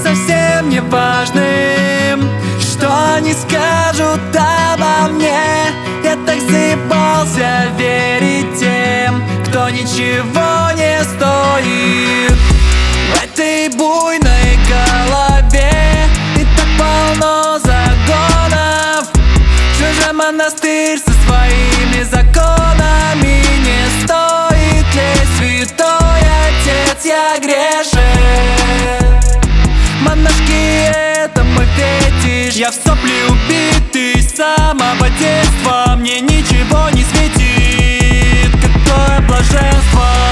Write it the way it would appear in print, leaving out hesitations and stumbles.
совсем не важным, что они скажут обо мне. Я так заебался верить тем, кто ничего не стоит. В этой буйной голове и так полно загонов. Чужой монастырь со своими законами. Не стоит лезть, святой отец, я грешен. Монашки — это мой фетиш. Я в сопли убитый с самого детства. Мне ничего не светит. Какое блаженство.